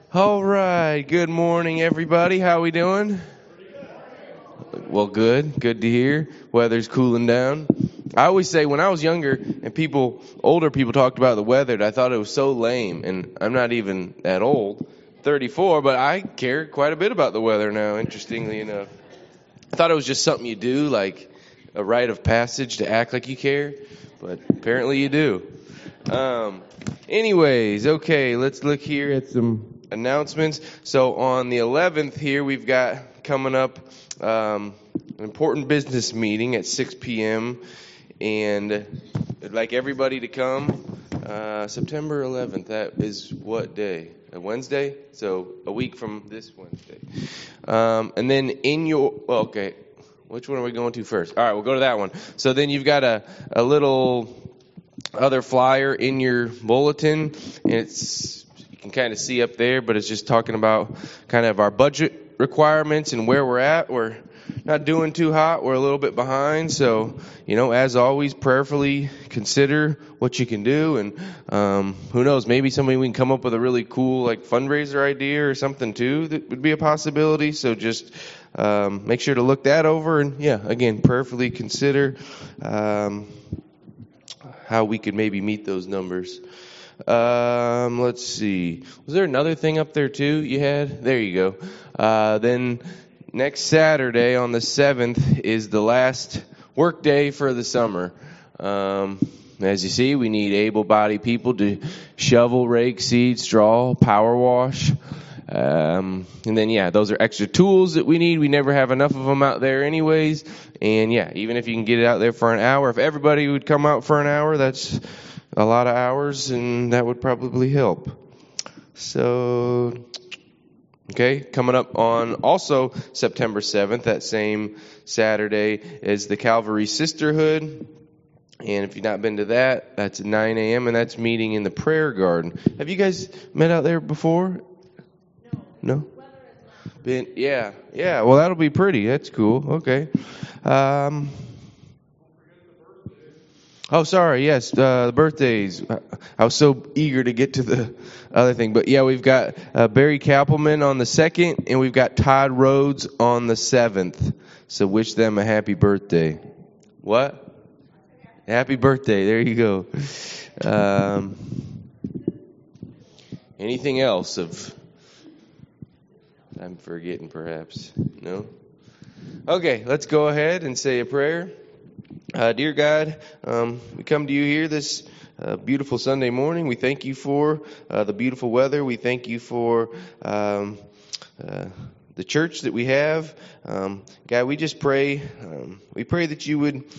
All right. Good morning, everybody. How we doing? Well, good. Good to hear. Weather's cooling down. I always say when I was younger and older people talked about the weather, I thought it was so lame. And I'm not even that old, 34, but I care quite a bit about the weather now, interestingly enough. I thought it was just something you do, like a rite of passage to act like you care, but apparently you do. Anyways, okay, let's look here at some announcements. So on the 11th here, we've got coming up an important business meeting at 6 p.m. And I'd like everybody to come. September 11th, that is what day? A Wednesday? So a week from this Wednesday. And then okay, which one are we going to first? All right, we'll go to that one. So then you've got a little other flyer in your bulletin, and you can kind of see up there, but it's just talking about kind of our budget requirements and where we're at. We're not doing too hot. We're a little bit behind. So, as always, prayerfully consider what you can do. And who knows, maybe we can come up with a really cool fundraiser idea or something too that would be a possibility. So just make sure to look that over. And again, prayerfully consider how we could maybe meet those numbers. Let's see. Was there another thing up there too you had? There you go. Then next Saturday on the 7th is the last work day for the summer. As you see, we need able-bodied people to shovel, rake, seed, straw, power wash. And then, those are extra tools that we need. We never have enough of them out there anyways. And even if you can get it out there for an hour, if everybody would come out for an hour, that's a lot of hours, and that would probably help. So, okay, coming up on also September 7th, that same Saturday, is the Calvary Sisterhood. And if you've not been to that, that's at 9 a.m., and that's meeting in the prayer garden. Have you guys met out there before? No? Yeah. Well, that'll be pretty. That's cool. Okay. Oh, sorry. Yes, the birthdays. I was so eager to get to the other thing. But we've got Barry Kappelman on the 2nd, and we've got Todd Rhodes on the 7th. So wish them a happy birthday. What? Happy birthday. There you go. Anything else I'm forgetting perhaps? No? Okay, let's go ahead and say a prayer. Dear God, we come to you here this beautiful Sunday morning. We thank you for the beautiful weather. We thank you for the church that we have. God, we just pray. We pray that you would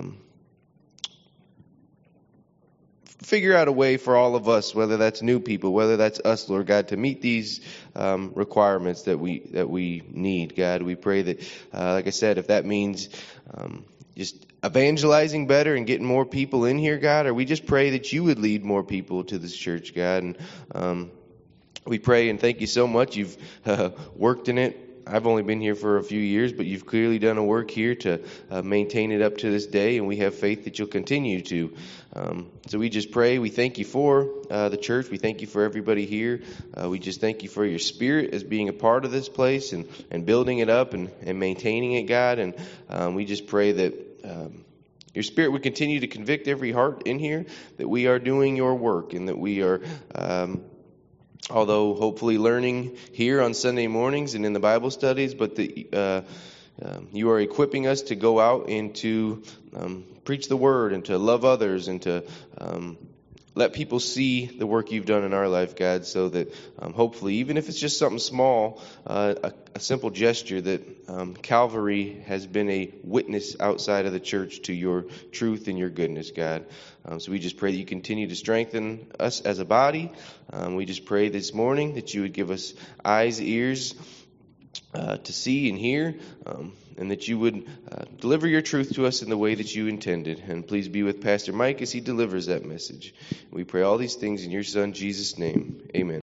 figure out a way for all of us, whether that's new people, whether that's us, Lord God, to meet these requirements that we need. God, we pray that, like I said, if that means just evangelizing better and getting more people in here, God, or we just pray that you would lead more people to this church, God. And we pray and thank you so much. You've worked in it. I've only been here for a few years, but you've clearly done a work here to maintain it up to this day, and we have faith that you'll continue to. So we just pray. We thank you for the church. We thank you for everybody here. We just thank you for your spirit as being a part of this place and building it up and maintaining it, God. And we just pray that your spirit would continue to convict every heart in here, that we are doing your work and that we are although hopefully learning here on Sunday mornings and in the Bible studies, but that you are equipping us to go out and to preach the word and to love others and to let people see the work you've done in our life, God, so that hopefully, even if it's just something small, a simple gesture, that Calvary has been a witness outside of the church to your truth and your goodness, God. So we just pray that you continue to strengthen us as a body. We just pray this morning that you would give us eyes, ears to see and hear, and that you would deliver your truth to us in the way that you intended. And please be with Pastor Mike as he delivers that message. We pray all these things in your Son, Jesus' name. Amen.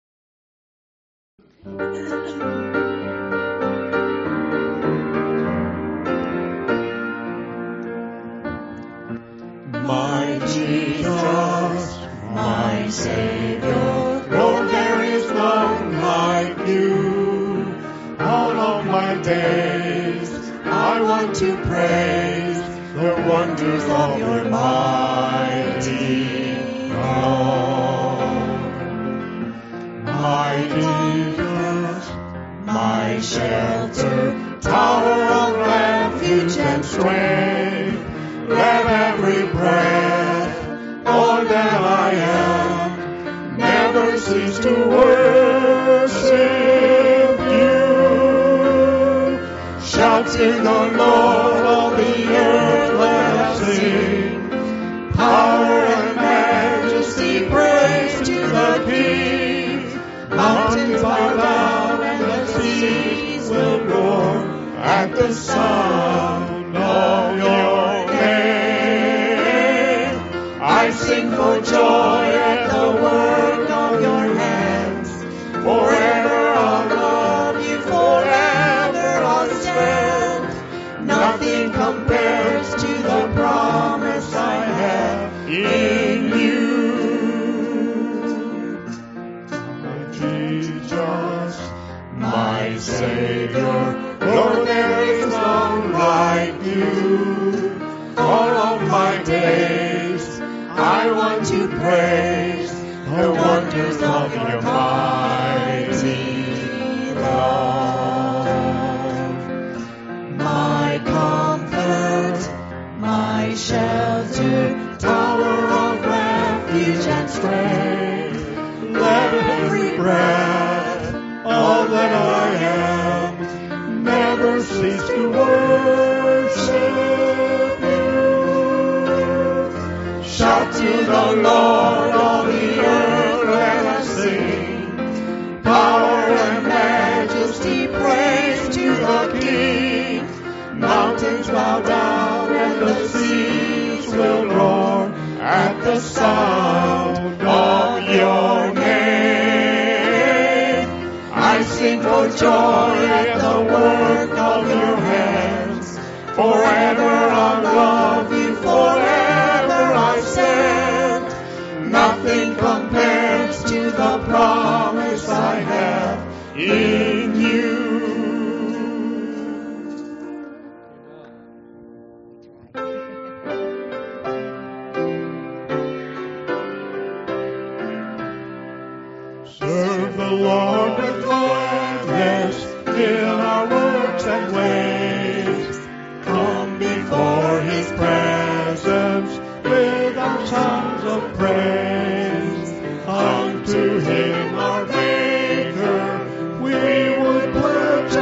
My Jesus, my Savior, oh, there is none like days, I want to praise the wonders of your mighty love. My Jesus, my shelter, tower of refuge and strength, let every breath, all that I am, never cease to worship you. Shout to the Lord of the earth, let us sing. Power and majesty, praise to the King. Mountains bow down and the seas will roar at the sound of your name. I sing for joy at the work of your hands. Forever I'll love you, forever I'll stand. Nothing compares to the promise I have in you. Jesus, my Savior, Lord, there is none like you. All of my days, I want to praise the wonders of your mighty love. My comfort, my shelter, tower of refuge and strength, let every breath, all that I am, never cease to worship you. Shout to the Lord of the earth, let us sing. Power and majesty, praise to the King. Mountains bow down and the seas will roar at the sound of your name. I sing for joy at the work of your hands. Forever I'll love you, forever I stand. Nothing compares to the promise I have in you. Serve the Lord with gladness in our works and ways. Come before his presence with our songs of praise. Unto him our Maker we would pledge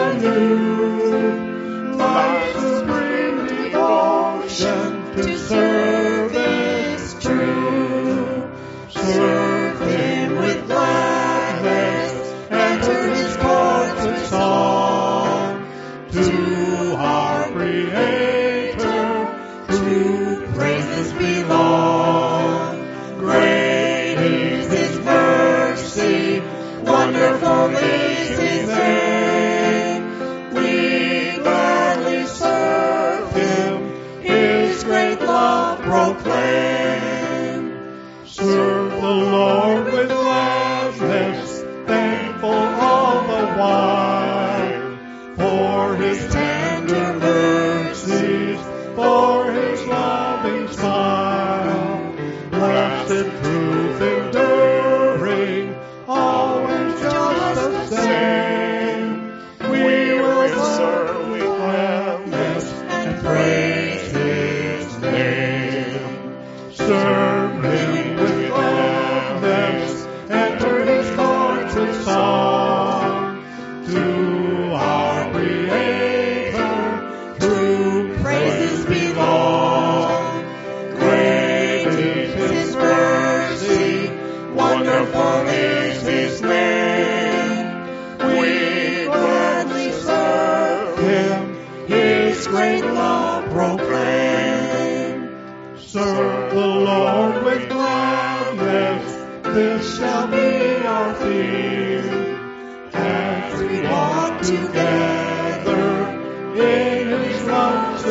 anew life's supreme devotion to service true. Serve him with gladness, enter his courts with song. To our Creator, true praises belong. Great is his mercy, wonderful is his name. We gladly serve him, his great love proclaim. Serve the Lord with gladness, thankful all the while, for his tender mercies, for his loving smile. Blessed truth enduring, always just the same. We will serve with gladness and praise his name. Serve him with gladness, enter his courts with song. To our Creator, true praises belong. Great is his mercy, wonderful is his name. We gladly serve him, his great love proclaim. Serve the Lord with gladness, this shall be our theme. As we walk together in his love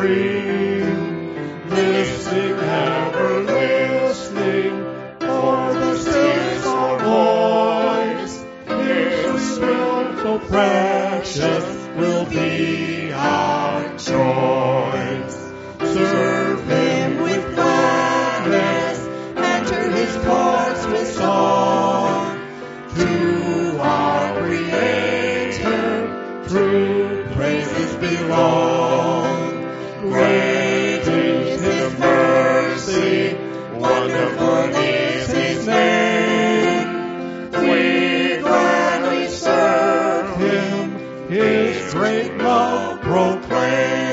supreme, listening, ever listening, for the still small voice, here's the spirit so precious will be our choice. Serve Him with gladness, enter His courts with song. To our Creator, true praises belong. Great is His mercy, wonderful is His name. We gladly serve Him, His great love proclaim.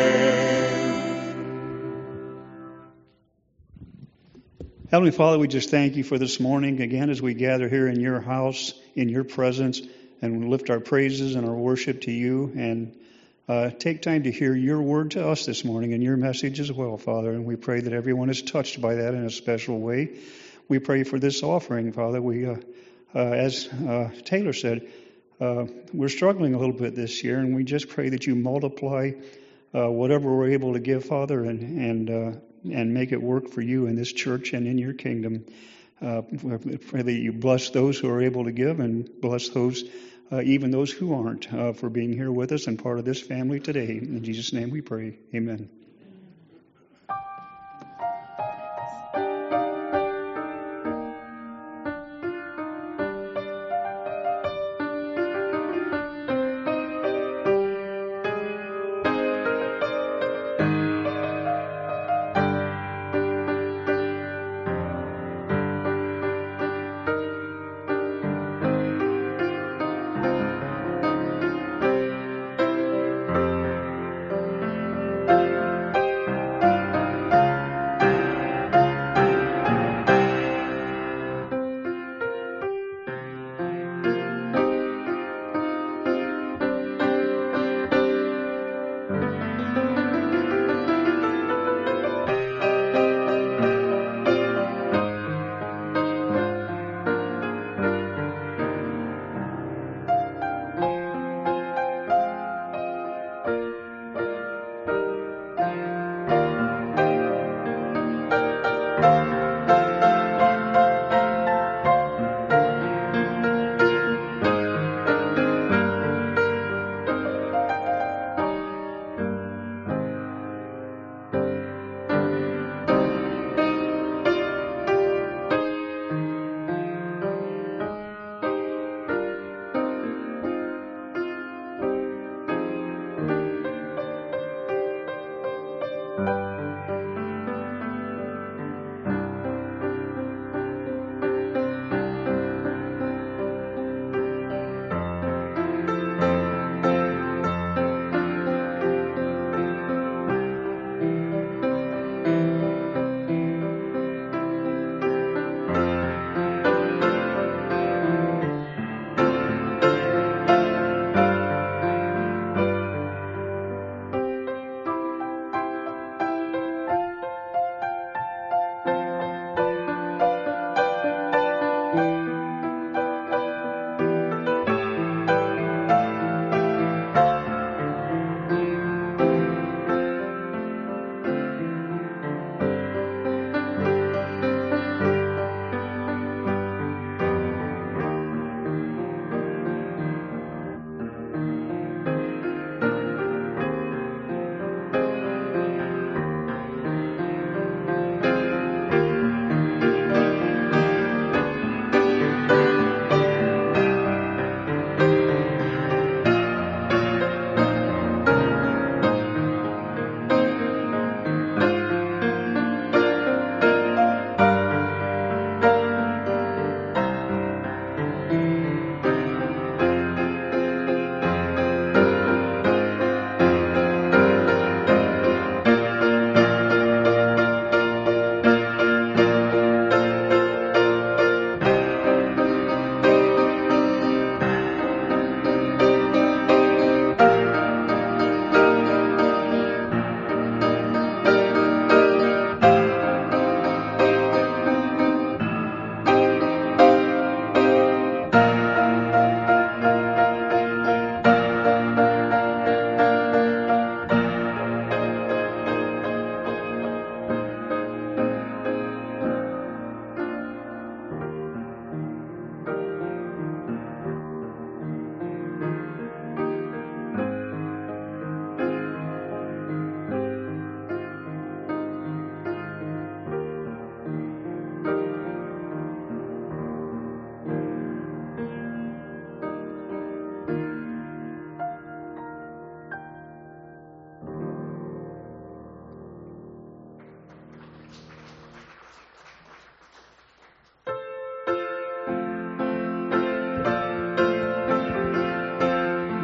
Heavenly Father, we just thank you for this morning again as we gather here in your house, in your presence, and we lift our praises and our worship to you, and take time to hear your word to us this morning and your message as well, Father. And we pray that everyone is touched by that in a special way. We pray for this offering, Father. We, as Taylor said, we're struggling a little bit this year, and we just pray that you multiply whatever we're able to give, Father, and make it work for you in this church and in your kingdom. Pray that you bless those who are able to give and bless those, even those who aren't, for being here with us and part of this family today. In Jesus' name we pray. Amen.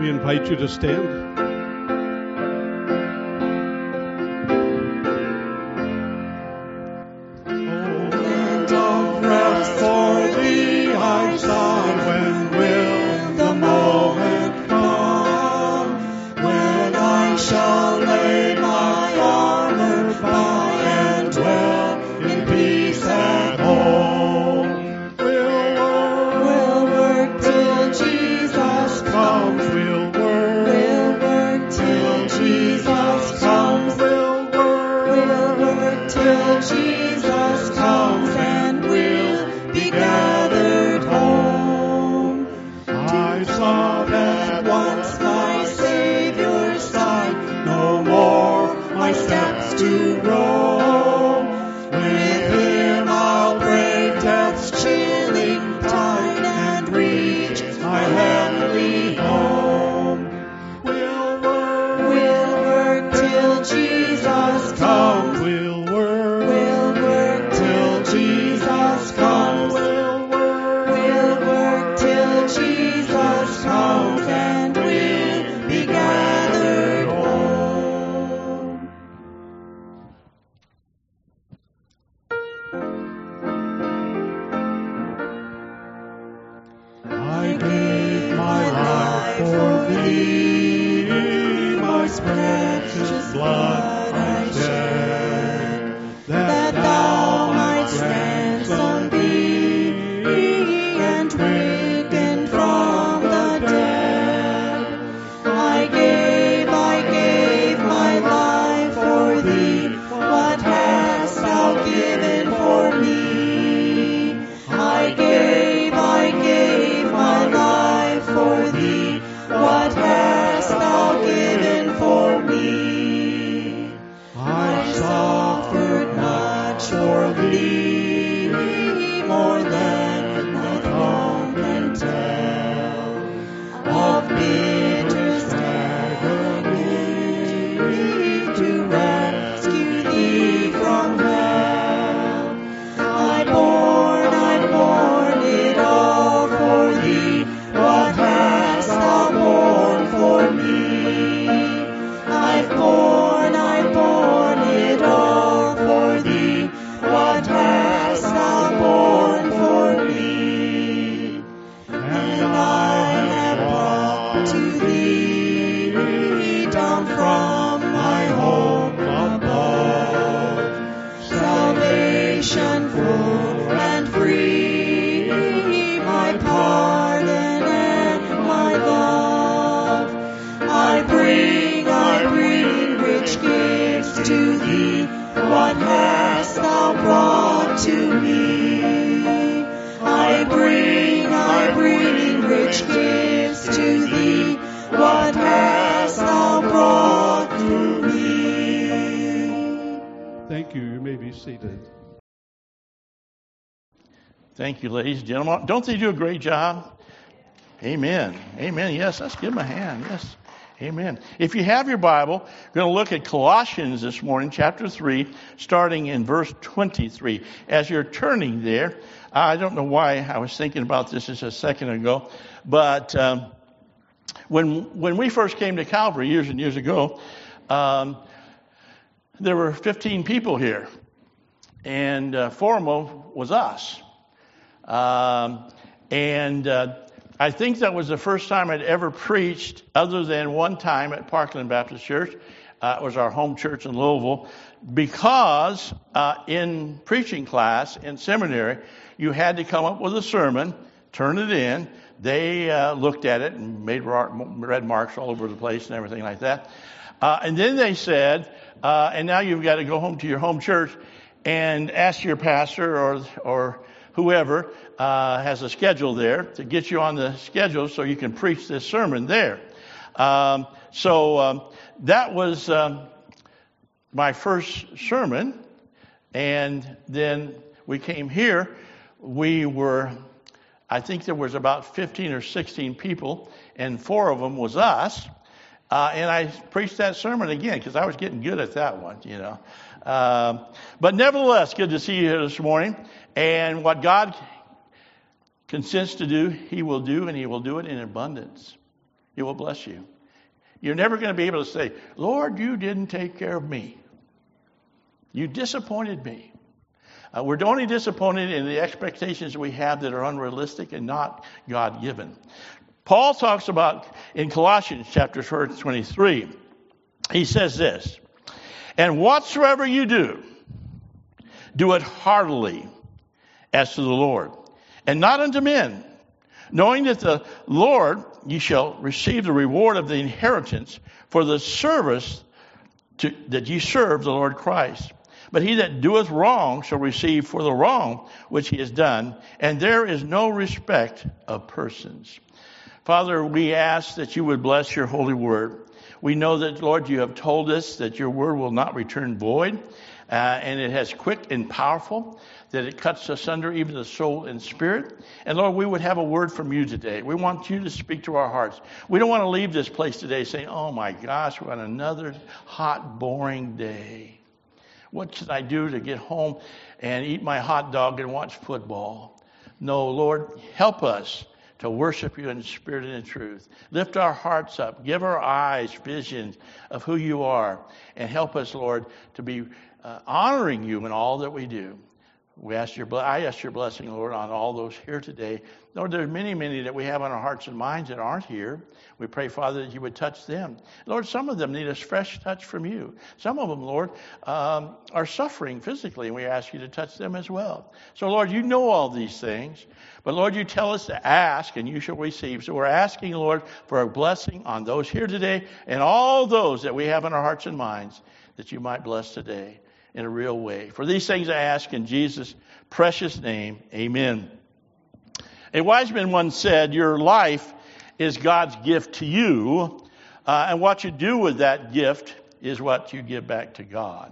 we invite you to stand. Thank you, ladies and gentlemen. Don't they do a great job? Amen. Amen. Yes, let's give them a hand. Yes. Amen. If you have your Bible, we're going to look at Colossians this morning, chapter 3, starting in verse 23. As you're turning there, I don't know why I was thinking about this just a second ago, but when we first came to Calvary years and years ago, there were 15 people here, and 4 of them was us. I think that was the first time I'd ever preached, other than one time at Parkland Baptist Church. It was our home church in Louisville, because in preaching class in seminary, you had to come up with a sermon, turn it in. They looked at it and made red marks all over the place and everything like that. And then they said, and now you've got to go home to your home church and ask your pastor or whoever has a schedule there to get you on the schedule so you can preach this sermon there. So that was my first sermon. And then we came here. I think there was about 15 or 16 people, and 4 of them was us. And I preached that sermon again because I was getting good at that one, you know. But nevertheless, good to see you here this morning. And what God consents to do, He will do, and He will do it in abundance. He will bless you. You're never going to be able to say, Lord, you didn't take care of me. You disappointed me. We're only disappointed in the expectations we have that are unrealistic and not God-given. Paul talks about in Colossians chapter 23, he says this, and whatsoever you do, do it heartily as to the Lord, and not unto men, knowing that the Lord ye shall receive the reward of the inheritance for the service that ye serve the Lord Christ. But he that doeth wrong shall receive for the wrong which he has done, and there is no respect of persons. Father, we ask that you would bless your holy word. We know that, Lord, you have told us that your word will not return void, and it has quick and powerful, that it cuts asunder even the soul and spirit. And Lord, we would have a word from you today. We want you to speak to our hearts. We don't want to leave this place today saying, oh my gosh, we're on another hot, boring day. What should I do to get home and eat my hot dog and watch football? No, Lord, help us to worship you in spirit and in truth. Lift our hearts up. Give our eyes visions of who you are. And help us, Lord, to be honoring you in all that we do. I ask your blessing, Lord, on all those here today. Lord, there are many that we have on our hearts and minds that aren't here. We pray, Father, that you would touch them. Lord, some of them need a fresh touch from you. Some of them, Lord, are suffering physically, and we ask you to touch them as well. So, Lord, you know all these things. But, Lord, you tell us to ask, and you shall receive. So we're asking, Lord, for a blessing on those here today and all those that we have in our hearts and minds that you might bless today in a real way. For these things I ask in Jesus' precious name, amen. A wise man once said, your life is God's gift to you, and what you do with that gift is what you give back to God.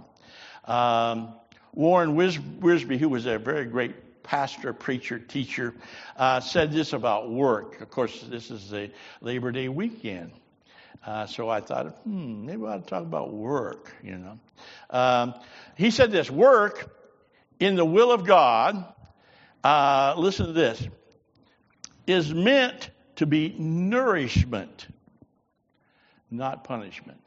Warren Wiersbe, who was a very great pastor, preacher, teacher, said this about work. Of course, this is a Labor Day weekend. So I thought, maybe I ought to talk about work, you know. He said this, work in the will of God, listen to this, is meant to be nourishment, not punishment.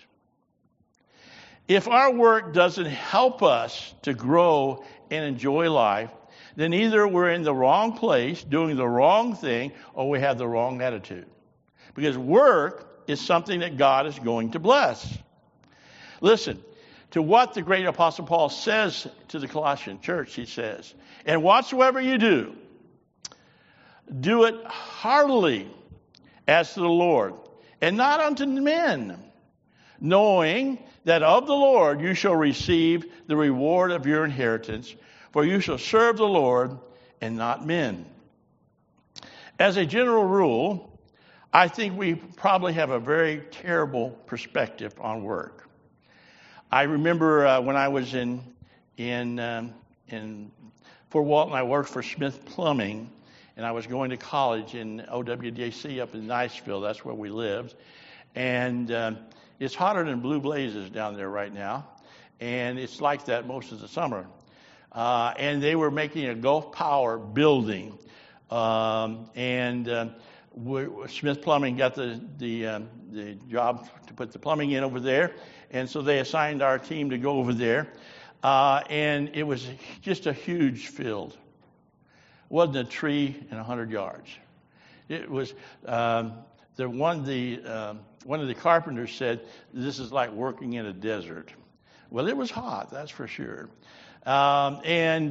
If our work doesn't help us to grow and enjoy life, then either we're in the wrong place, doing the wrong thing, or we have the wrong attitude. Because work is something that God is going to bless. Listen to what the great Apostle Paul says to the Colossian church. He says, and whatsoever you do, do it heartily as to the Lord, and not unto men, knowing that of the Lord you shall receive the reward of your inheritance, for you shall serve the Lord and not men. As a general rule, I think we probably have a very terrible perspective on work. I remember when I was in Fort Walton, I worked for Smith Plumbing, and I was going to college in OWDC up in Niceville. That's where we lived. And it's hotter than blue blazes down there right now. And it's like that most of the summer. And they were making a Gulf Power building. Smith Plumbing got the job to put the plumbing in over there. And so they assigned our team to go over there. And it was just a huge field. Wasn't a tree in 100 yards. It was one of the carpenters said, this is like working in a desert. Well, it was hot, that's for sure. Our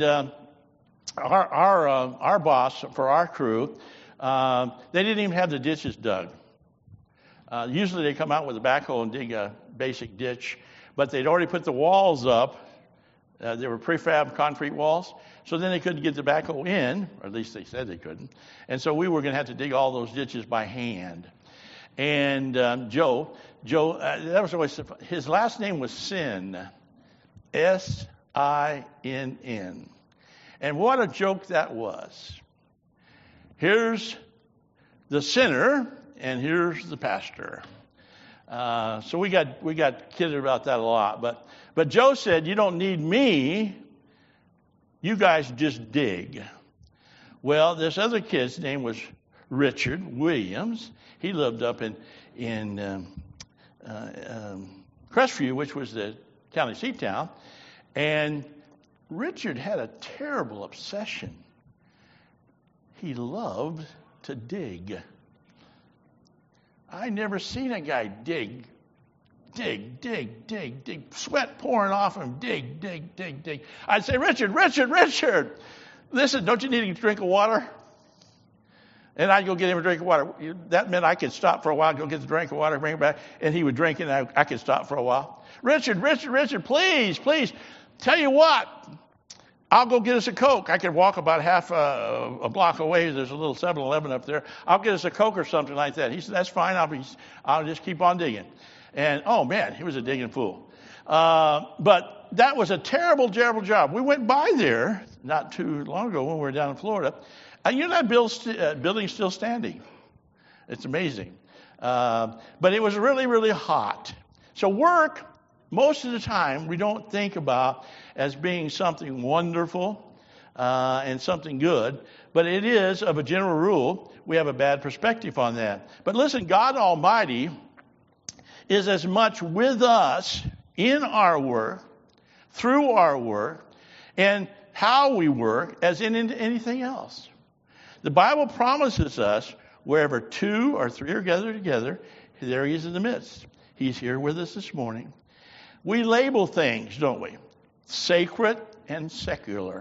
boss for our crew, they didn't even have the ditches dug. Usually they come out with a backhoe and dig a basic ditch, but they'd already put the walls up. They were prefab concrete walls, so then they couldn't get the backhoe in, or at least they said they couldn't. And so we were going to have to dig all those ditches by hand. And Joe, that was always his last name was Sin, S-I-N-N. And what a joke that was. Here's the sinner, and here's the pastor. So we got kidded about that a lot. But Joe said, you don't need me. You guys just dig. Well, this other kid's name was Richard Williams. He lived up in Crestview, which was the county seat town. And Richard had a terrible obsession. He loved to dig. I never seen a guy dig, sweat pouring off him, dig. I'd say, Richard, listen, don't you need a drink of water? And I'd go get him a drink of water. That meant I could stop for a while, go get the drink of water, bring it back, and he would drink it, and I could stop for a while. Richard, please. Tell you what, I'll go get us a Coke. I could walk about half a block away. There's a little 7-Eleven up there. I'll get us a Coke or something like that. He said, that's fine. I'll just keep on digging. And, oh, man, he was a digging fool. But that was a terrible job. We went by there not too long ago when we were down in Florida. And you know that building's still standing. It's amazing. But it was really, really hot. So work, most of the time, we don't think about as being something wonderful and something good. But it is, of a general rule, we have a bad perspective on that. But listen, God Almighty is as much with us in our work, through our work, and how we work as in anything else. The Bible promises us wherever 2 or 3 are gathered together, there he is in the midst. He's here with us this morning. We label things, don't we? Sacred and secular.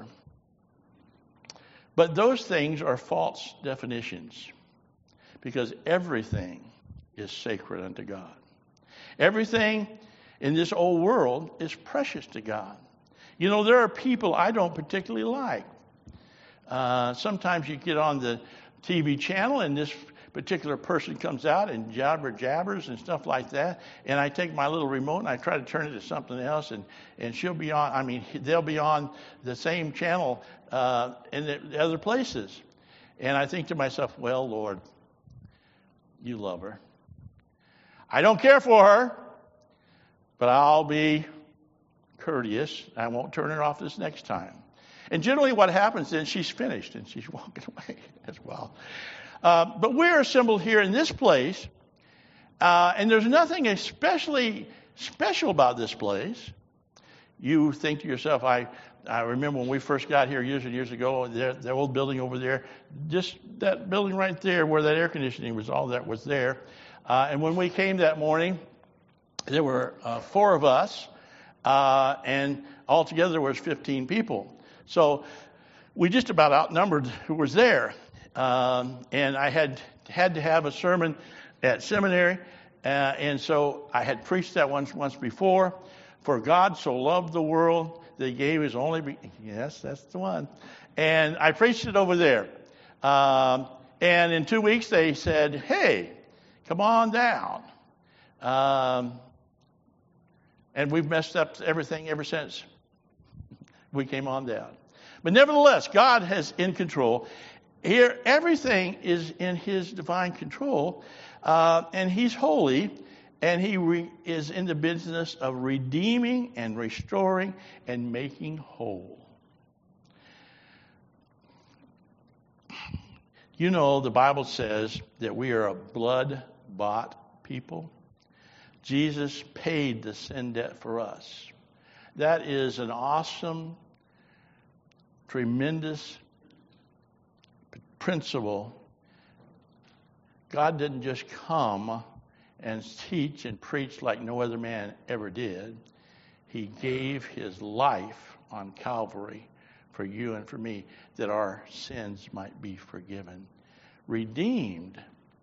But those things are false definitions because everything is sacred unto God. Everything in this old world is precious to God. You know, there are people I don't particularly like. Sometimes you get on the TV channel and this particular person comes out and jabbers and stuff like that. And I take my little remote and I try to turn it to something else and she'll be on, they'll be on the same channel in the other places. And I think to myself, well, Lord, you love her. I don't care for her, but I'll be courteous. I won't turn her off this next time. And generally what happens then, she's finished and she's walking away as well. But we're assembled here in this place, and there's nothing especially special about this place. You think to yourself, I remember when we first got here years and years ago, the old building over there, just that building right there where that air conditioning was, all that was there. And when we came that morning, there were 4 of us, and altogether there was 15 people. So we just about outnumbered who was there. And I had to have a sermon at seminary, and so I had preached that once before. For God so loved the world that he gave his only yes, that's the one. And I preached it over there. And in 2 weeks they said, hey, come on down. And we've messed up everything ever since we came on down. But nevertheless, God is in control. Here, everything is in his divine control, and he's holy, and he is in the business of redeeming and restoring and making whole. You know, the Bible says that we are a blood-bought people. Jesus paid the sin debt for us. That is an awesome, tremendous principle. God didn't just come and teach and preach like no other man ever did. He gave his life on Calvary for you and for me, that our sins might be forgiven, redeemed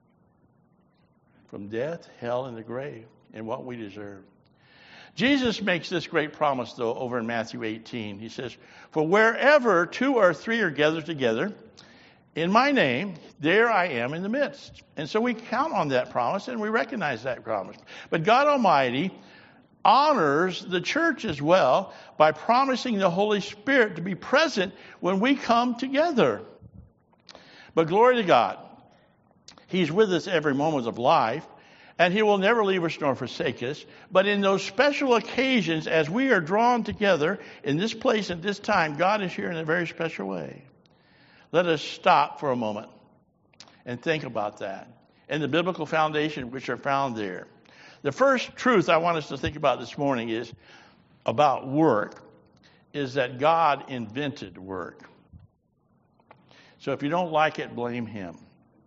from death, hell, and the grave, and what we deserve. Jesus makes this great promise, though, over in Matthew 18. He says, for wherever 2 or 3 are gathered together in my name, there I am in the midst. And so we count on that promise and we recognize that promise. But God Almighty honors the church as well by promising the Holy Spirit to be present when we come together. But glory to God, he's with us every moment of life, and he will never leave us nor forsake us. But in those special occasions, as we are drawn together in this place at this time, God is here in a very special way. Let us stop for a moment and think about that and the biblical foundation which are found there. The first truth I want us to think about this morning is about work, is that God invented work. So if you don't like it, blame him.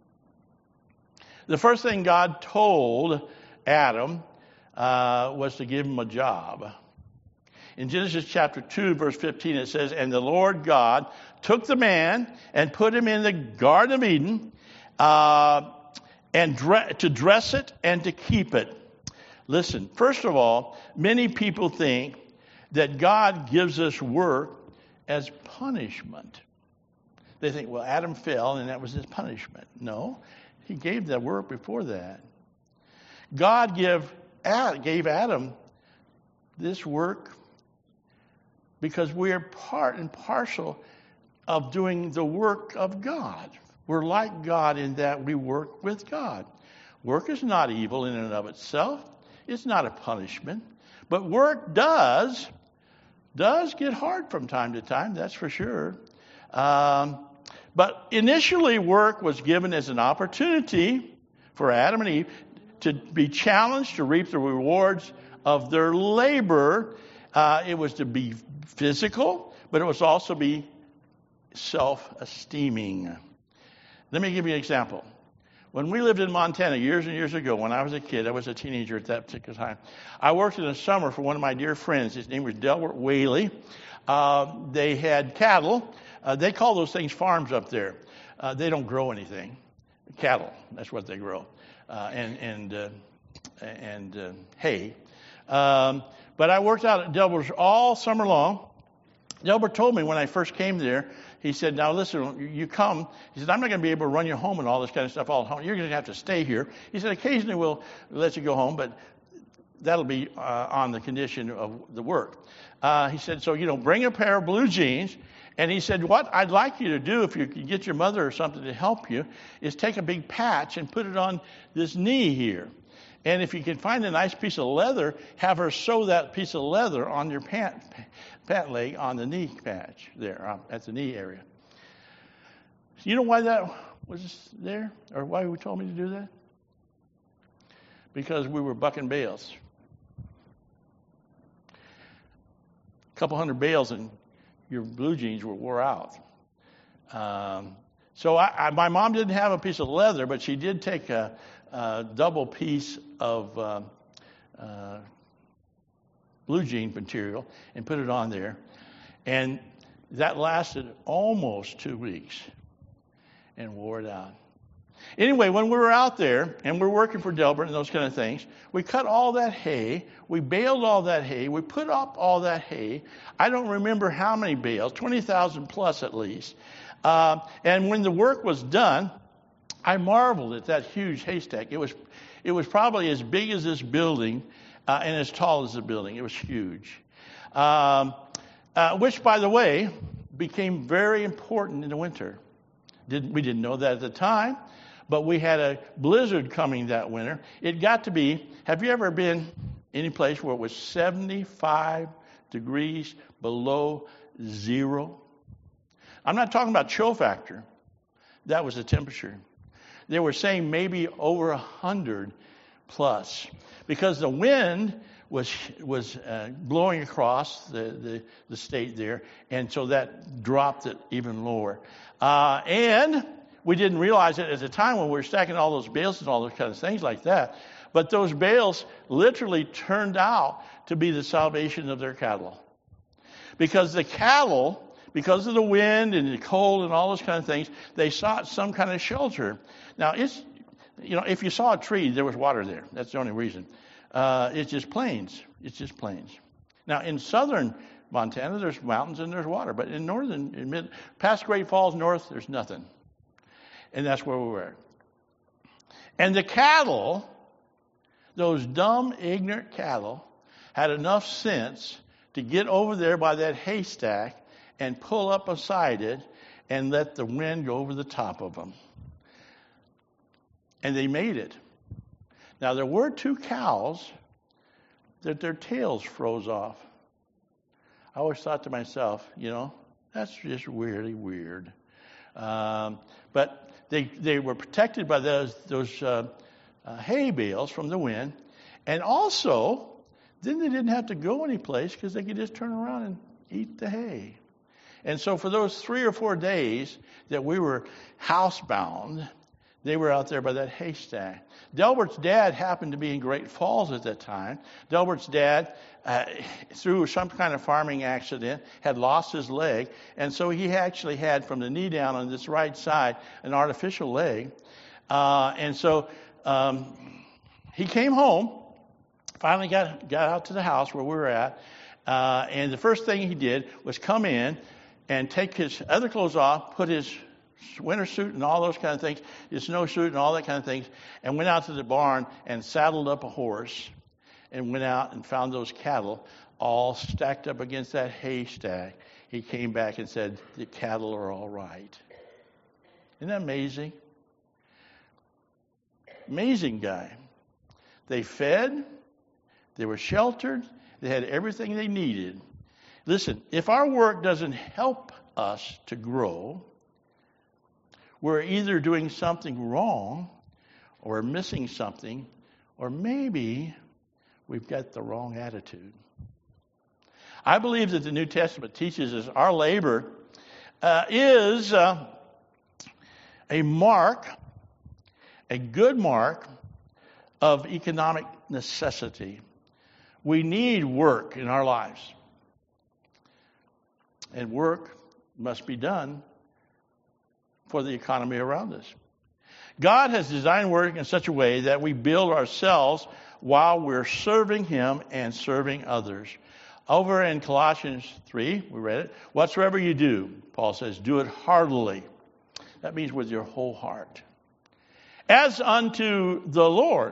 The first thing God told Adam was to give him a job. In Genesis chapter 2, verse 15, it says, "And the Lord God took the man and put him in the Garden of Eden to dress it and to keep it." Listen, first of all, many people think that God gives us work as punishment. They think, well, Adam fell and that was his punishment. No, he gave the work before that. God gave Adam this work because we are part and parcel of doing the work of God. We're like God in that we work with God. Work is not evil in and of itself. It's not a punishment. But work does get hard from time to time, that's for sure. But initially, work was given as an opportunity for Adam and Eve to be challenged to reap the rewards of their labor. It was to be physical, but it was also be self-esteeming. Let me give you an example. When we lived in Montana years and years ago, when I was a kid, I was a teenager at that particular time, I worked in the summer for one of my dear friends. His name was Delbert Whaley. They had cattle. They call those things farms up there. They don't grow anything. Cattle, that's what they grow. And hay. But I worked out at Delbert's all summer long. Delbert told me when I first came there, he said, now listen, you come. He said, I'm not going to be able to run you home and all this kind of stuff all home. You're going to have to stay here. He said, occasionally we'll let you go home, but that'll be on the condition of the work. He said, so, bring a pair of blue jeans. And he said, what I'd like you to do, if you can get your mother or something to help you, is take a big patch and put it on this knee here. And if you can find a nice piece of leather, have her sew that piece of leather on your pant leg on the knee patch there, at the knee area. You know why that was there? Or why he told me to do that? Because we were bucking bales. A couple hundred bales and your blue jeans were wore out. So my mom didn't have a piece of leather, but she did take a double piece of blue jean material and put it on there. And that lasted almost 2 weeks and wore it out. Anyway, when we were out there and we're working for Delbert and those kind of things, we cut all that hay, we baled all that hay, we put up all that hay. I don't remember how many bales, 20,000 plus at least. And when the work was done, I marveled at that huge haystack. It was probably as big as this building and as tall as the building. It was huge. Which, by the way, became very important in the winter. We didn't know that at the time, but we had a blizzard coming that winter. It got to be, have you ever been any place where it was 75 degrees below zero? I'm not talking about chill factor. That was the temperature. They were saying maybe over 100 plus, because the wind was blowing across the state there, and so that dropped it even lower. And we didn't realize it at the time when we were stacking all those bales and all those kind of things like that. But those bales literally turned out to be the salvation of their cattle, because the cattle, because of the wind and the cold and all those kind of things, they sought some kind of shelter. Now, if you saw a tree, there was water there. That's the only reason. It's just plains. It's just plains. Now, in southern Montana, there's mountains and there's water. But in past Great Falls north, there's nothing. And that's where we were. And the cattle, those dumb, ignorant cattle, had enough sense to get over there by that haystack and pull up beside it and let the wind go over the top of them. And they made it. Now, there were 2 cows that their tails froze off. I always thought to myself, that's just really weird. But they were protected by those hay bales from the wind. And also, then they didn't have to go anyplace because they could just turn around and eat the hay. And so for those 3 or 4 days that we were housebound, they were out there by that haystack. Delbert's dad happened to be in Great Falls at that time. Delbert's dad, through some kind of farming accident, had lost his leg. And so he actually had, from the knee down on this right side, an artificial leg. And so he came home, finally got out to the house where we were at. And the first thing he did was come in and take his other clothes off, put his winter suit and all those kind of things, his snowsuit and all that kind of things, and went out to the barn and saddled up a horse and went out and found those cattle all stacked up against that haystack. He came back and said, the cattle are all right. Isn't that amazing? Amazing guy. They fed, they were sheltered, they had everything they needed. Listen, if our work doesn't help us to grow, we're either doing something wrong or missing something, or maybe we've got the wrong attitude. I believe that the New Testament teaches us our labor is a mark, a good mark of economic necessity. We need work in our lives. And work must be done for the economy around us. God has designed work in such a way that we build ourselves while we're serving Him and serving others. Over in Colossians 3, we read it, whatsoever you do, Paul says, do it heartily. That means with your whole heart. As unto the Lord.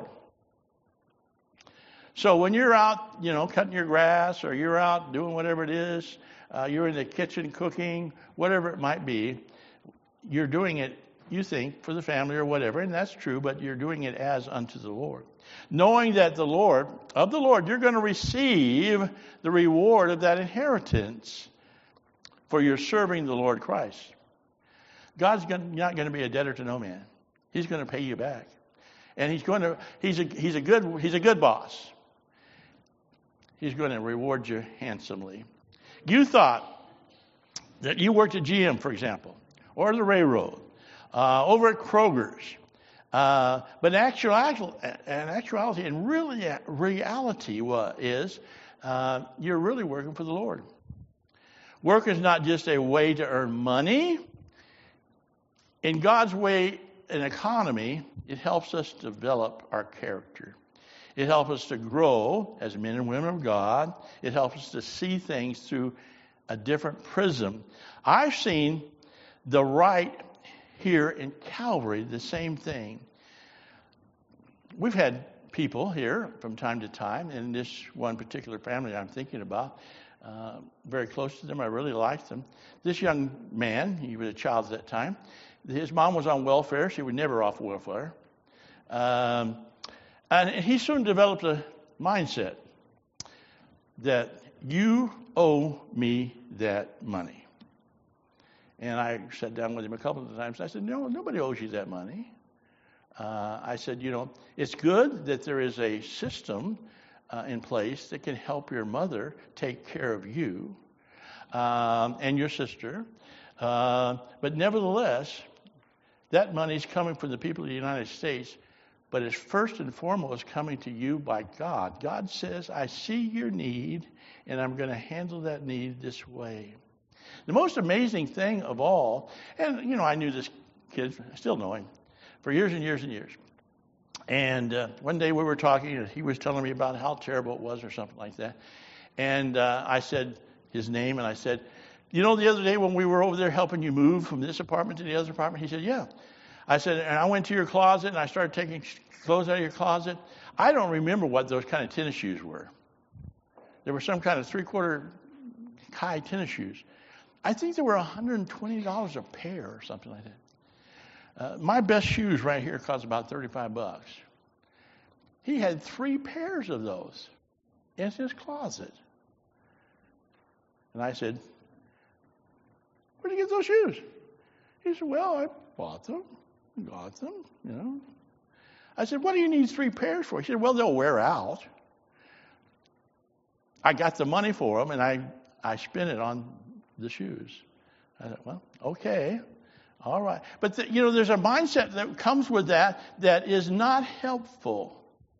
So when you're out, cutting your grass, or you're out doing whatever it is, you're in the kitchen cooking, whatever it might be, you're doing it, you think, for the family or whatever, and that's true, but you're doing it as unto the Lord. Knowing that of the Lord, you're going to receive the reward of that inheritance for your serving the Lord Christ. God's not going to be a debtor to no man. He's going to pay you back. And he's a good boss. He's going to reward you handsomely. You thought that you worked at GM, for example, or the railroad, over at Kroger's. But in actuality, and really reality is you're really working for the Lord. Work is not just a way to earn money. In God's way, an economy, it helps us develop our character. It helps us to grow as men and women of God. It helps us to see things through a different prism. I've seen the right here in Calvary, the same thing. We've had people here from time to time, in this one particular family I'm thinking about, very close to them. I really liked them. This young man, he was a child at that time, his mom was on welfare. She was never off welfare. And he soon developed a mindset that you owe me that money. And I sat down with him a couple of times. I said, no, nobody owes you that money. I said, it's good that there is a system in place that can help your mother take care of you and your sister. But nevertheless, that money is coming from the people of the United States, but it's first and foremost coming to you by God. God says, I see your need, and I'm going to handle that need this way. The most amazing thing of all, and, I knew this kid, I still know him, for years and years and years. And one day we were talking, and he was telling me about how terrible it was or something like that. And I said his name, and I said, the other day when we were over there helping you move from this apartment to the other apartment, he said, yeah. I said, and I went to your closet, and I started taking clothes out of your closet. I don't remember what those kind of tennis shoes were. There were some kind of 3/4 high tennis shoes. I think they were $120 a pair or something like that. My best shoes right here cost about $35. He had 3 pairs of those in his closet. And I said, where'd you get those shoes? He said, well, I bought them. Got them, you know. I said, what do you need 3 pairs for? He said, well, they'll wear out. I got the money for them, and I spent it on the shoes. I thought, well, okay, all right. But, there's a mindset that comes with that is not helpful.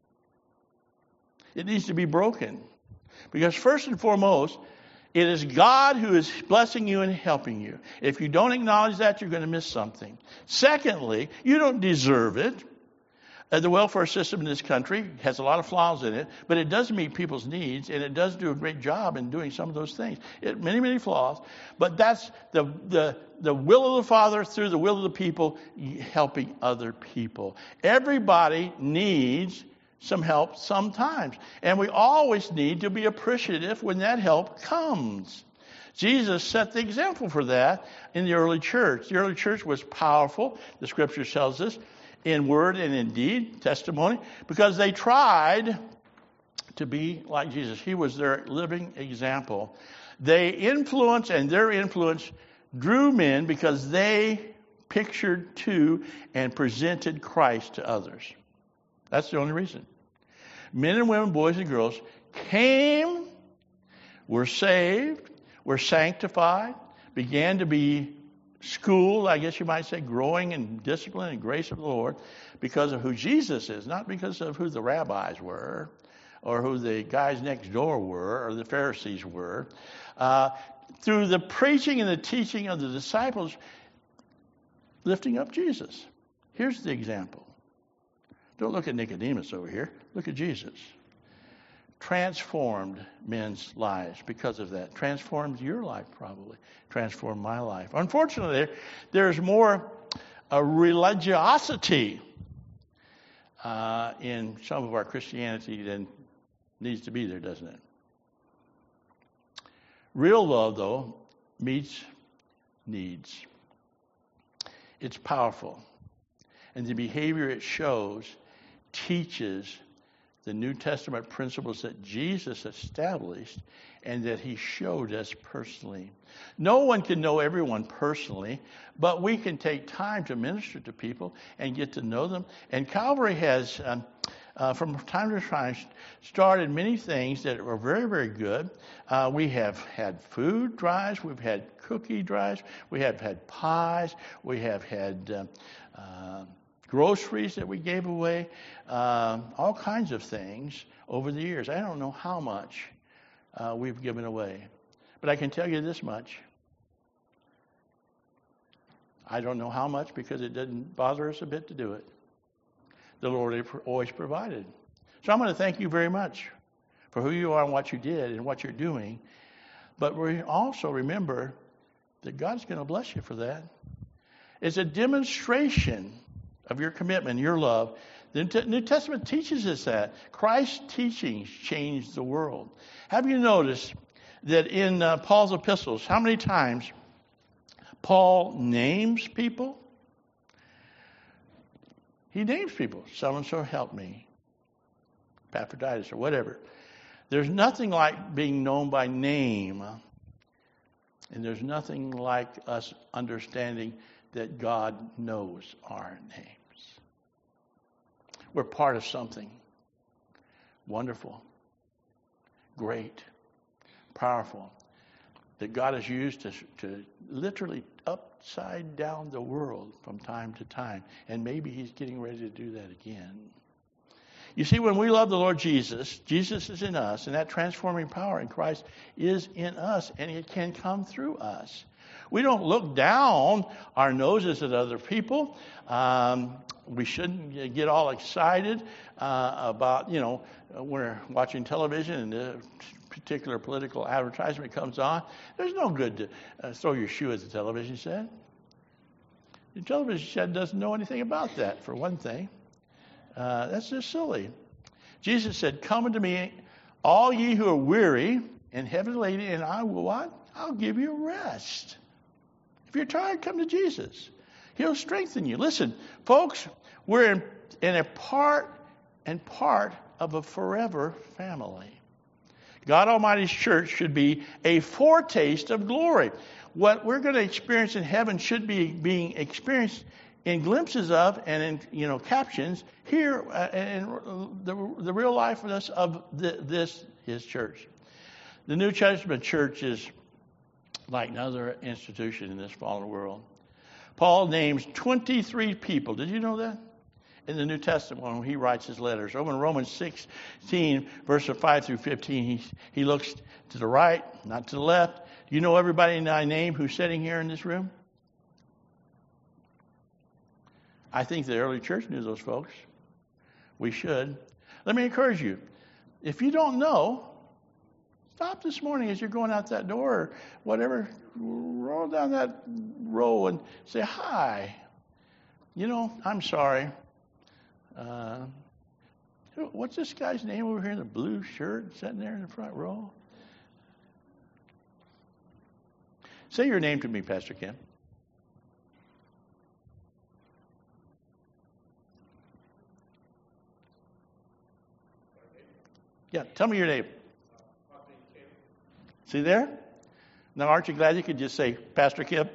It needs to be broken. Because first and foremost, it is God who is blessing you and helping you. If you don't acknowledge that, you're going to miss something. Secondly, you don't deserve it. The welfare system in this country has a lot of flaws in it, but it does meet people's needs, and it does do a great job in doing some of those things. Many, many flaws, but that's the will of the Father through the will of the people helping other people. Everybody needs some help sometimes, and we always need to be appreciative when that help comes. Jesus set the example for that in the early church. The early church was powerful, the Scripture tells us, in word and in deed, testimony, because they tried to be like Jesus. He was their living example. They influenced, and their influence drew men because they pictured to and presented Christ to others. That's the only reason. Men and women, boys and girls, came, were saved, were sanctified, began to be schooled, I guess you might say, growing in discipline and grace of the Lord because of who Jesus is, not because of who the rabbis were or who the guys next door were or the Pharisees were. Through the preaching and the teaching of the disciples, lifting up Jesus. Here's the example. Don't look at Nicodemus over here. Look at Jesus. Transformed men's lives because of that. Transformed your life, probably. Transformed my life. Unfortunately, there's more religiosity in some of our Christianity than needs to be there, doesn't it? Real love, though, meets needs. It's powerful. And the behavior it shows teaches the New Testament principles that Jesus established and that he showed us personally. No one can know everyone personally, but we can take time to minister to people and get to know them. And Calvary has, from time to time, started many things that were very, very good. We have had food drives. We've had cookie drives. We have had pies. We have had groceries that we gave away, all kinds of things over the years. I don't know how much we've given away. But I can tell you this much. I don't know how much because it didn't bother us a bit to do it. The Lord always provided. So I'm going to thank you very much for who you are and what you did and what you're doing. But we also remember that God's going to bless you for that. It's a demonstration of your commitment, your love. The New Testament teaches us that. Christ's teachings changed the world. Have you noticed that in Paul's epistles, how many times Paul names people? He names people. So-and-so helped me. Epaphroditus or whatever. There's nothing like being known by name. And there's nothing like us understanding that God knows our names. We're part of something wonderful, great, powerful, that God has used to literally upside down the world from time to time. And maybe he's getting ready to do that again. You see, when we love the Lord Jesus, Jesus is in us, and that transforming power in Christ is in us, and it can come through us. We don't look down our noses at other people. We shouldn't get all excited about, when we're watching television and a particular political advertisement comes on. There's no good to throw your shoe at the television set. The television set doesn't know anything about that, for one thing. That's just silly. Jesus said, "Come unto me, all ye who are weary and heavy laden, and I will what? I'll give you rest." If you're tired, come to Jesus. He'll strengthen you. Listen, folks, we're in a part of a forever family. God Almighty's church should be a foretaste of glory. What we're going to experience in heaven should be being experienced in glimpses of and in captions here in the real lifeness of this his church. The New Testament church is like no other institution in this fallen world. Paul names 23 people. Did you know that? In the New Testament when he writes his letters. Over in Romans 16, verses 5 through 15, he looks to the right, not to the left. Do you know everybody in I name who's sitting here in this room? I think the early church knew those folks. We should. Let me encourage you. If you don't know, stop this morning as you're going out that door or whatever. Roll down that row and say, hi. I'm sorry. What's this guy's name over here in the blue shirt sitting there in the front row? Say your name to me, Pastor Kim. Yeah, tell me your name. See there? Now, aren't you glad you could just say, Pastor Kim?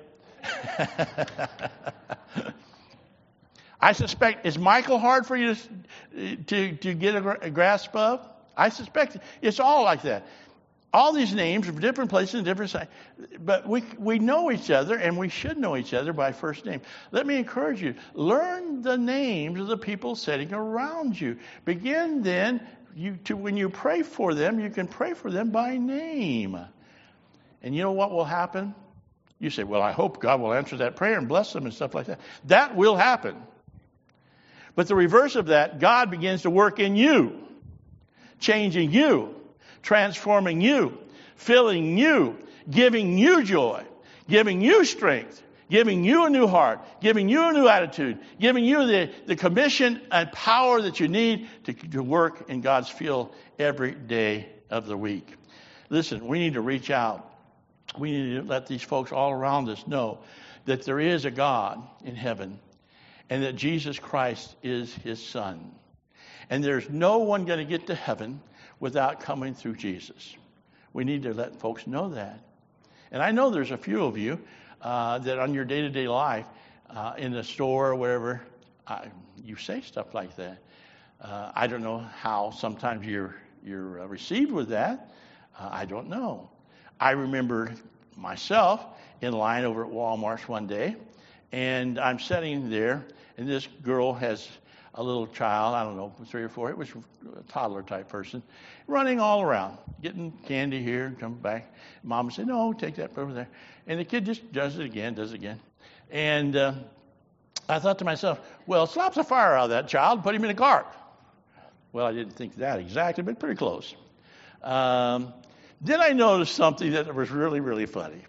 I suspect, is Michael hard for you to get a grasp of? I suspect it's all like that. All these names from different places and different sides. But we know each other, and we should know each other by first name. Let me encourage you. Learn the names of the people sitting around you. Begin then, when you pray for them, you can pray for them by name. And you know what will happen? You say, well, I hope God will answer that prayer and bless them and stuff like that. That will happen. But the reverse of that, God begins to work in you, changing you, transforming you, filling you, giving you joy, giving you strength, giving you a new heart, giving you a new attitude, giving you the commission and power that you need to work in God's field every day of the week. Listen, we need to reach out. We need to let these folks all around us know that there is a God in heaven and that Jesus Christ is his son. And there's no one going to get to heaven without coming through Jesus. We need to let folks know that. And I know there's a few of you that on your day-to-day life, in the store or wherever, you say stuff like that. I don't know how sometimes you're received with that. I don't know. I remember myself in line over at Walmart one day, and I'm sitting there, and this girl has a little child, I don't know, 3 or 4, it was a toddler type person, running all around, getting candy here and come back. Mom said, no, take that over there. And the kid just does it again. And I thought to myself, well, slap the fire out of that child and put him in a cart. Well, I didn't think that exactly, but pretty close. Then I noticed something that was really, really funny.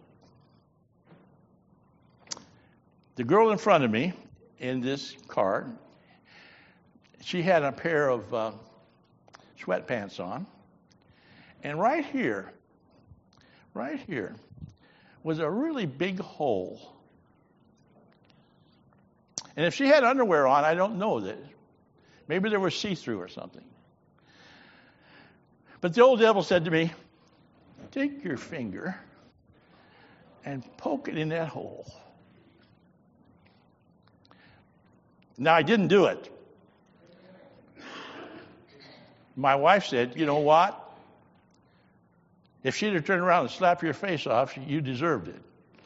The girl in front of me in this cart, she had a pair of sweatpants on. And right here, was a really big hole. And if she had underwear on, I don't know that. Maybe there was see-through or something. But the old devil said to me, take your finger and poke it in that hole. Now, I didn't do it. My wife said, you know what? If she'd have turned around and slapped your face off, you deserved it.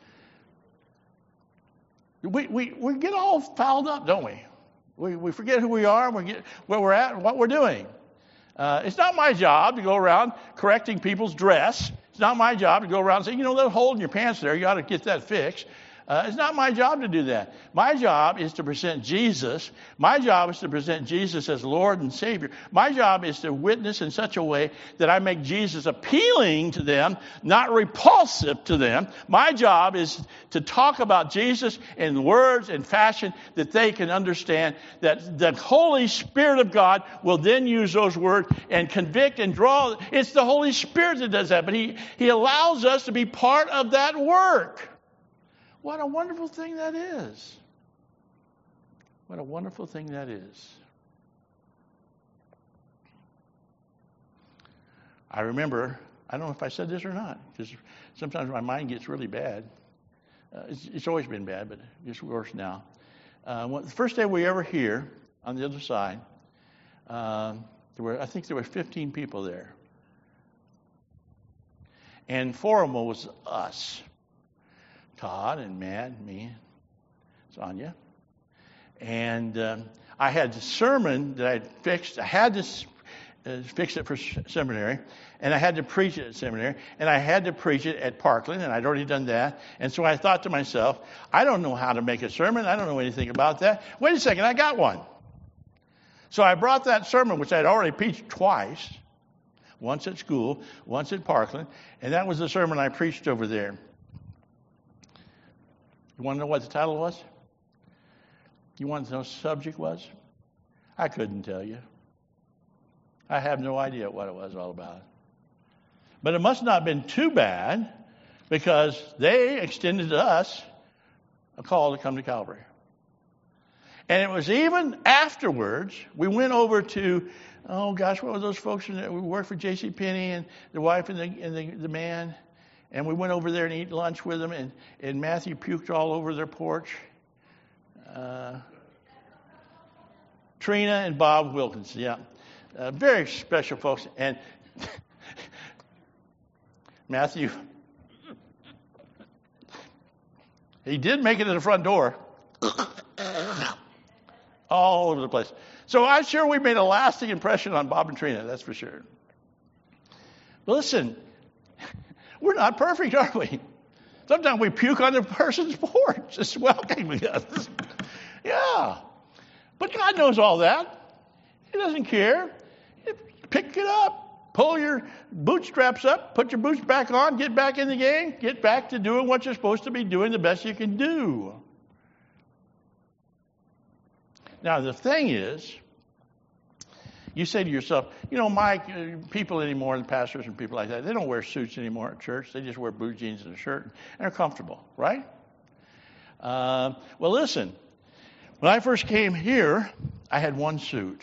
We get all fouled up, don't we? We forget who we are, we get where we're at, and what we're doing. It's not my job to go around correcting people's dress. It's not my job to go around and say, that hole in your pants there, you ought to get that fixed. It's not my job to do that. My job is to present Jesus. My job is to present Jesus as Lord and Savior. My job is to witness in such a way that I make Jesus appealing to them, not repulsive to them. My job is to talk about Jesus in words and fashion that they can understand, that the Holy Spirit of God will then use those words and convict and draw. It's the Holy Spirit that does that, but He allows us to be part of that work. What a wonderful thing that is. What a wonderful thing that is. I remember, I don't know if I said this or not, because sometimes my mind gets really bad. It's always been bad, but it's worse now. The first day we ever here, on the other side, I think there were 15 people there. And 4 of them was us. Todd and Matt and me, Sonia. And I had the sermon that I'd fixed. I had to fix it for seminary, and I had to preach it at seminary, and I had to preach it at Parkland, and I'd already done that. And so I thought to myself, I don't know how to make a sermon. I don't know anything about that. Wait a second, I got one. So I brought that sermon, which I'd already preached twice, once at school, once at Parkland, and that was the sermon I preached over there. You want to know what the title was? You want to know what the subject was? I couldn't tell you. I have no idea what it was all about. But it must not have been too bad, because they extended to us a call to come to Calvary. And it was even afterwards, we went over to, what were those folks? We worked for J.C. Penney and the wife and the man. And we went over there and ate lunch with them, and Matthew puked all over their porch. Trina and Bob Wilkins, yeah. Very special folks. And Matthew, he did make it to the front door. All over the place. So I'm sure we made a lasting impression on Bob and Trina, that's for sure. But listen, we're not perfect, are we? Sometimes we puke on the person's porch, just welcoming us. Yeah. But God knows all that. He doesn't care. Pick it up. Pull your bootstraps up. Put your boots back on. Get back in the game. Get back to doing what you're supposed to be doing the best you can do. Now, the thing is, you say to yourself, Mike, people anymore, the pastors and people like that, they don't wear suits anymore at church. They just wear blue jeans and a shirt, and they're comfortable, right? Well, listen, when I first came here, I had one suit.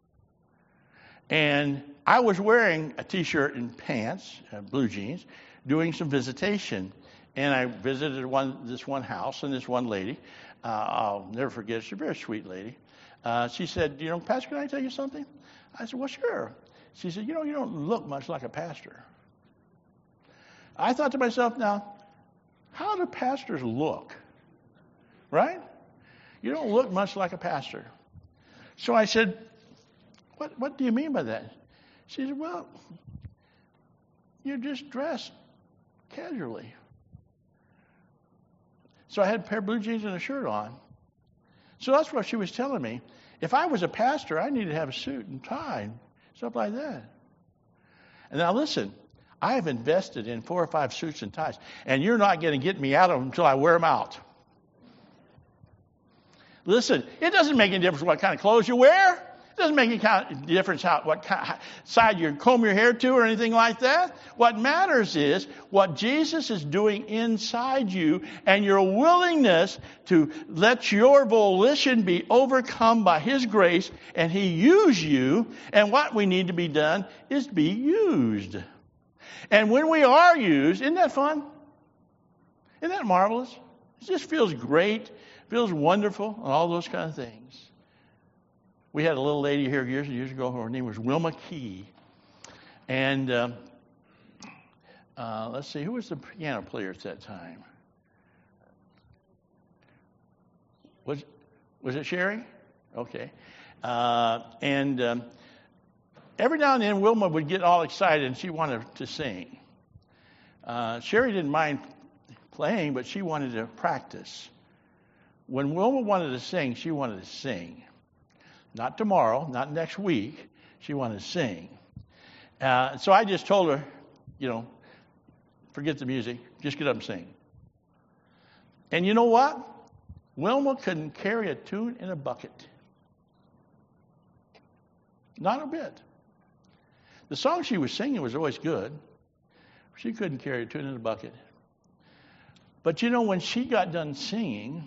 And I was wearing a T-shirt and pants, blue jeans, doing some visitation. And I visited this one house and this one lady. I'll never forget, she's a very sweet lady. She said, Pastor, can I tell you something? I said, well, sure. She said, you don't look much like a pastor. I thought to myself, now, how do pastors look? Right? You don't look much like a pastor. So I said, what do you mean by that? She said, well, you're just dressed casually. So I had a pair of blue jeans and a shirt on. So that's what she was telling me. If I was a pastor, I needed to have a suit and tie, stuff like that. And now listen, I have invested in 4 or 5 suits and ties, and you're not going to get me out of them until I wear them out. Listen, it doesn't make any difference what kind of clothes you wear. It doesn't make any difference what side you comb your hair to or anything like that. What matters is what Jesus is doing inside you and your willingness to let your volition be overcome by His grace and He use you. And what we need to be done is be used. And when we are used, isn't that fun? Isn't that marvelous? It just feels great, feels wonderful, and all those kind of things. We had a little lady here years and years ago. Her name was Wilma Key. And let's see, who was the piano player at that time? Was it Sherry? Okay. And every now and then Wilma would get all excited and she wanted to sing. Sherry didn't mind playing, but she wanted to practice. When Wilma wanted to sing, she wanted to sing. Not tomorrow, not next week. She wanted to sing. So I just told her, forget the music. Just get up and sing. And you know what? Wilma couldn't carry a tune in a bucket. Not a bit. The song she was singing was always good. She couldn't carry a tune in a bucket. But when she got done singing,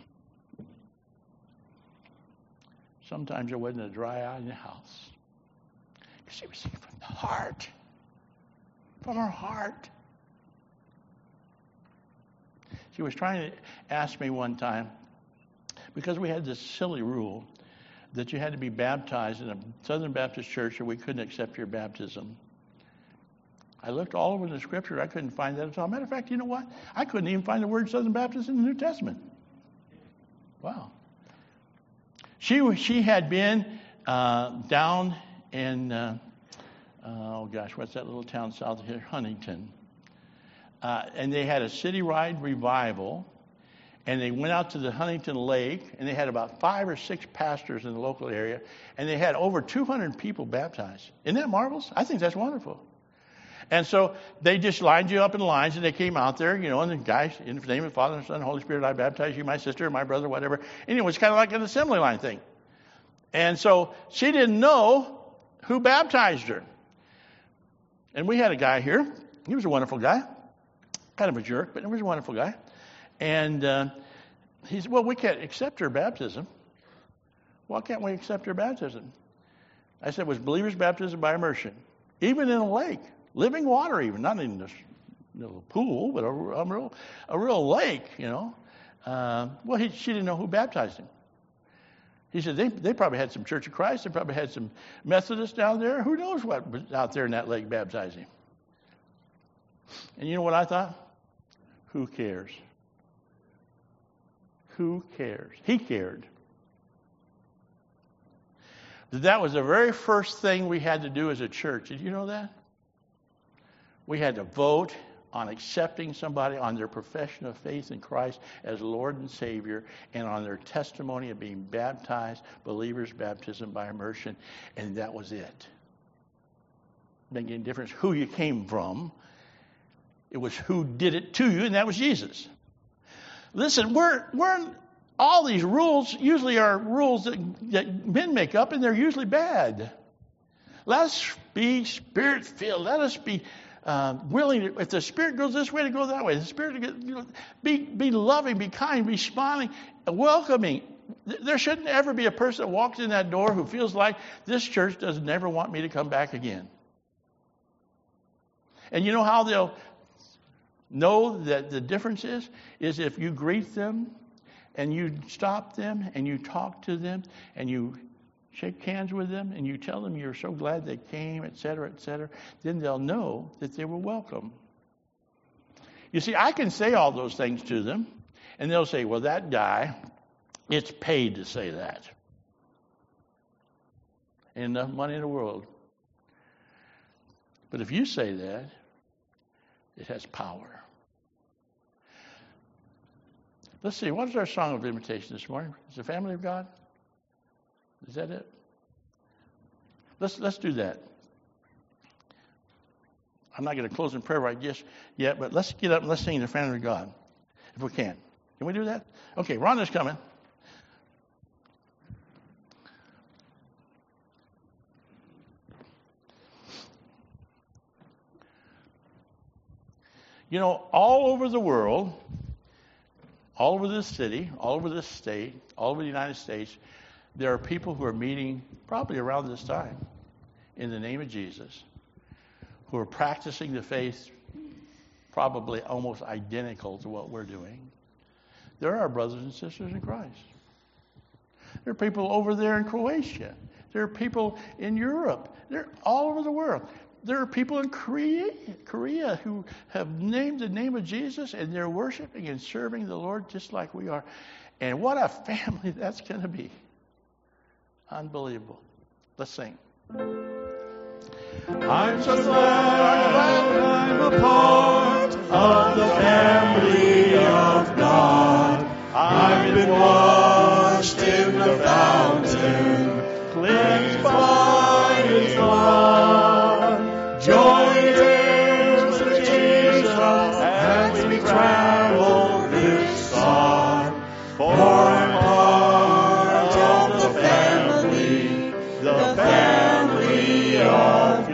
sometimes there wasn't a dry eye in the house. Because she was singing from the heart. From her heart. She was trying to ask me one time, because we had this silly rule that you had to be baptized in a Southern Baptist church or we couldn't accept your baptism. I looked all over the Scripture. I couldn't find that at all. Matter of fact, you know what? I couldn't even find the word Southern Baptist in the New Testament. Wow. She had been down in, what's that little town south of here? Huntington. And they had a city-wide revival. And they went out to the Huntington Lake, and they had about 5 or 6 pastors in the local area, and they had over 200 people baptized. Isn't that marvelous? I think that's wonderful. And so they just lined you up in lines, and they came out there, you know, and the guys, in the name of the Father, and the Son, and the Holy Spirit, I baptize you, my sister, my brother, whatever. And it was kind of like an assembly line thing. And so she didn't know who baptized her. And we had a guy here. He was a wonderful guy. Kind of a jerk, but he was a wonderful guy. And he said, well, we can't accept her baptism. Why can't we accept her baptism? I said, it was believer's baptism by immersion. Even in a lake. Living water even. Not in this little pool, but a real lake, you know. She didn't know who baptized him. He said, they probably had some Church of Christ. They probably had some Methodists down there. Who knows what was out there in that lake baptizing? And you know what I thought? Who cares? Who cares? He cared. That was the very first thing we had to do as a church. Did you know that? We had to vote on accepting somebody on their profession of faith in Christ as Lord and Savior and on their testimony of being baptized, believer's baptism by immersion, and that was it. Making a difference who you came from. It was who did it to you, and that was Jesus. Listen, we're all these rules usually are rules that men make up, and they're usually bad. Let us be Spirit-filled. Let us be willing to, if the Spirit goes this way, to go that way. The Spirit, be loving, be kind, be smiling, welcoming. There shouldn't ever be a person that walks in that door who feels like this church does never want me to come back again. And you know how they'll know that the difference is if you greet them and you stop them and you talk to them and you shake hands with them and you tell them you're so glad they came, etc., then they'll know that they were welcome. You see, I can say all those things to them, and they'll say, well, that guy, it's paid to say that. Ain't enough money in the world. But if you say that, it has power. Let's see, what is our song of invitation this morning? Is the family of God? Is that it? Let's do that. I'm not going to close in prayer right yet, but let's get up and let's sing the family of God, if we can. Can we do that? Okay, Rhonda's coming. You know, all over the world, all over this city, all over this state, all over the United States, there are people who are meeting probably around this time in the name of Jesus, who are practicing the faith probably almost identical to what we're doing. There are brothers and sisters in Christ. There are people over there in Croatia. There are people in Europe. They're all over the world. There are people in Korea who have named the name of Jesus, and they're worshiping and serving the Lord just like we are. And what a family that's going to be. Unbelievable. Let's sing. I'm so glad I'm a part of the family of God. I've been washed in the fountain, cleansed by His blood. Join hands with Jesus as we travel this song. For I'm part of the family of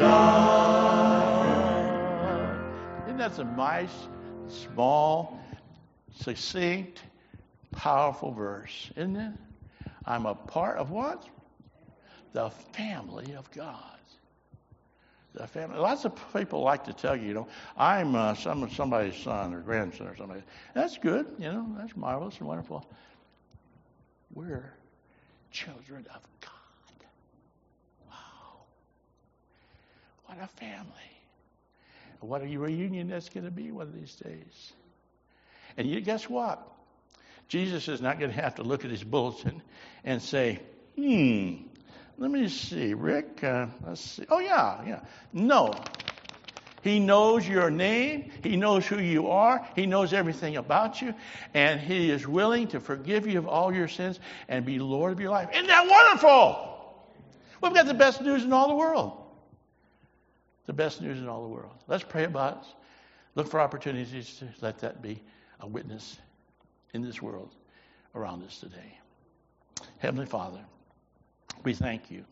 God. Isn't that some nice, small, succinct, powerful verse, isn't it? I'm a part of what? The family of God. The family. Lots of people like to tell you, I'm somebody's son or grandson or somebody. That's good, that's marvelous and wonderful. We're children of God. Wow. What a family. What a reunion that's going to be one of these days. And you guess what? Jesus is not going to have to look at his bulletin and say, let me see, Rick, let's see. Oh, yeah. No. He knows your name. He knows who you are. He knows everything about you. And he is willing to forgive you of all your sins and be Lord of your life. Isn't that wonderful? We've got the best news in all the world. The best news in all the world. Let's pray about it. Look for opportunities to let that be a witness in this world around us today. Heavenly Father, we thank you.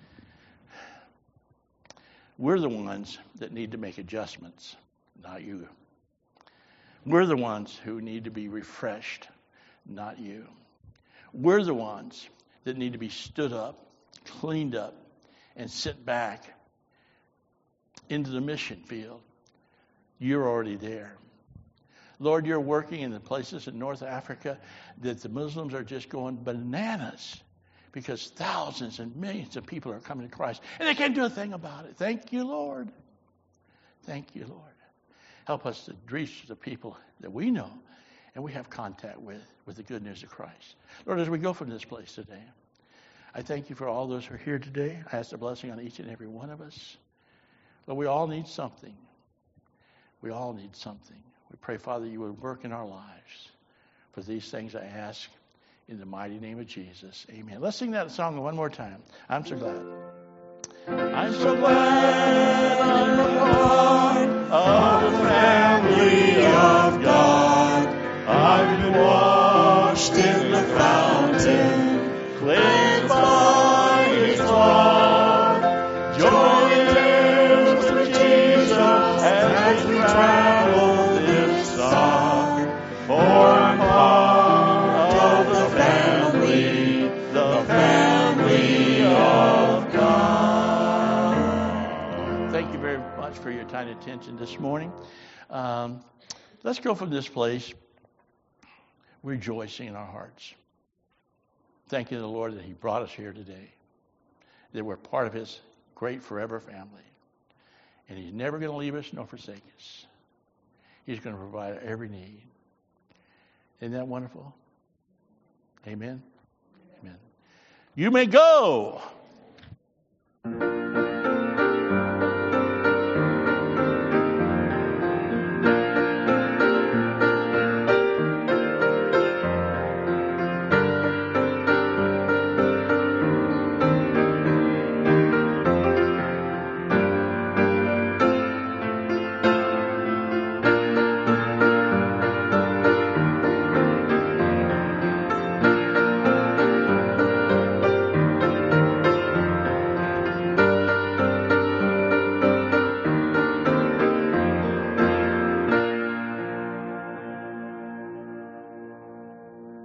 We're the ones that need to make adjustments, not you. We're the ones who need to be refreshed, not you. We're the ones that need to be stood up, cleaned up, and sent back into the mission field. You're already there. Lord, you're working in the places in North Africa that the Muslims are just going bananas because thousands and millions of people are coming to Christ and they can't do a thing about it. Thank you, Lord. Thank you, Lord. Help us to reach the people that we know and we have contact with the good news of Christ. Lord, as we go from this place today, I thank you for all those who are here today. I ask a blessing on each and every one of us. But we all need something. We all need something. We pray, Father, you would work in our lives. For these things I ask in the mighty name of Jesus. Amen. Let's sing that song one more time. I'm so glad. I'm so glad I'm a part of the family of God. I've been washed in the fountain, cleansed by his blood. Join with Jesus as we travel this song. For I'm part of the family of God. Thank you very much for your kind attention this morning. Let's go from this place rejoicing in our hearts. Thanking the Lord that he brought us here today. That we're part of his great forever family. And he's never going to leave us nor forsake us. He's going to provide every need. Isn't that wonderful? Amen? Amen. You may go.